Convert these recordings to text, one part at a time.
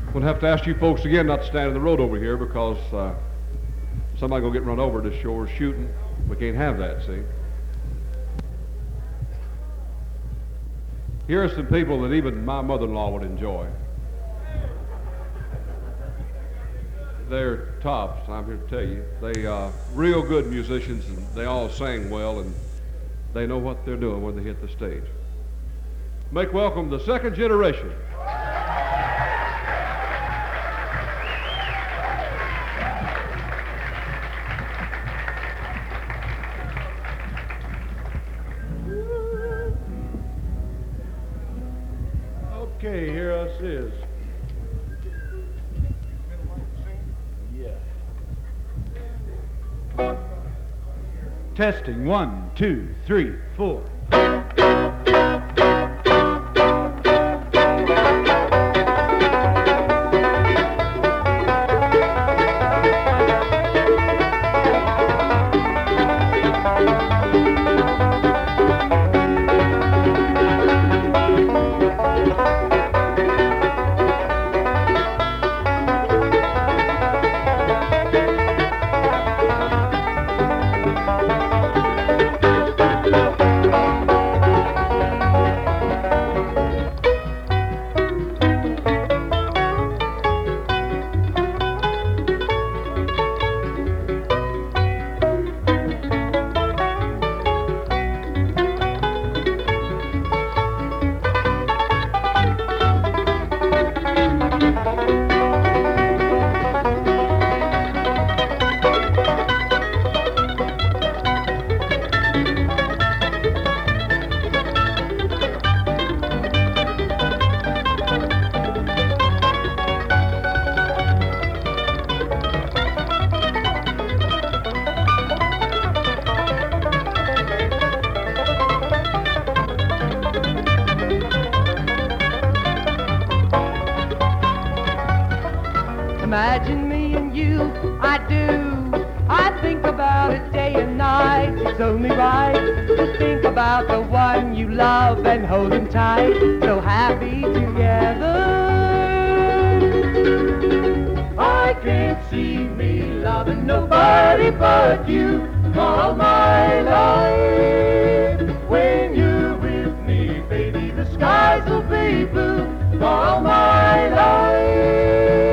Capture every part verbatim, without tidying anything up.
We'll have to ask you folks again not to stand in the road over here because uh, somebody gonna get run over this shore shooting. We can't have that, see. Here are some people that even my mother-in-law would enjoy. They're tops, I'm here to tell you. They uh, real good musicians, and they all sing well, and they know what they're doing when they hit the stage. Make welcome the second generation. Okay, here us is. Yeah. Testing, one, two, three, four. Imagine me and you, I do. I think about it day and night. It's only right to think about the one you love and hold him tight. So happy together. I can't see me loving nobody but you all my life. When you're with me, baby, the skies will be blue all my life.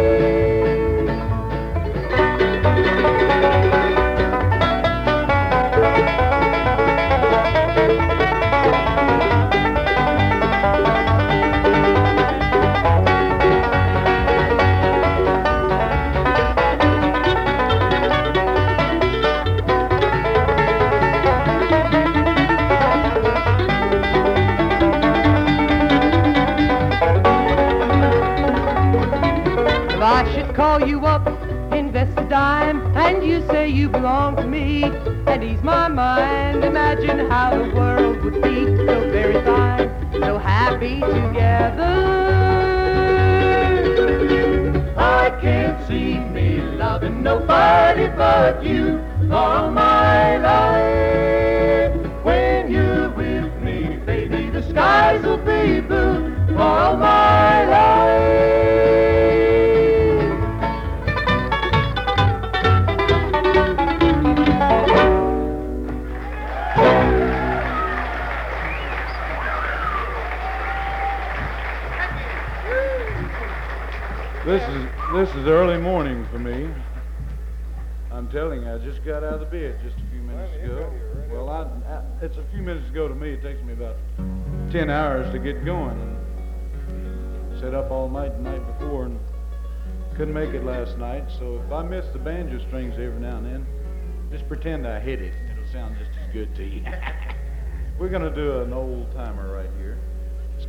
If I should call you up, invest a dime, and you say you belong to me, and ease my mind, imagine how the world would be so very fine, so happy together. I can't see me loving nobody but you all my life. When you're with me, baby, the skies will be blue all my life. This is this is early morning for me. I'm telling you, I just got out of the bed just a few minutes ago. Well, I, I, it's a few minutes ago to me. It takes me about ten hours to get going. And set up all night the night before and couldn't make it last night. So if I miss the banjo strings every now and then, just pretend I hit it. It'll sound just as good to you. We're gonna do an old timer right here.